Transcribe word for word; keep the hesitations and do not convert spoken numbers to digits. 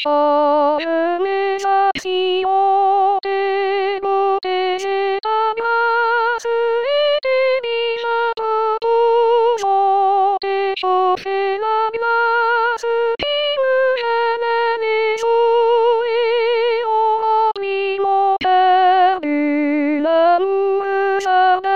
Je mets l'action et protéger ta grâce et tes visages toujours échauffer la glace qui me gênait les jours et ont rempli mon cœur du l'amour jardin.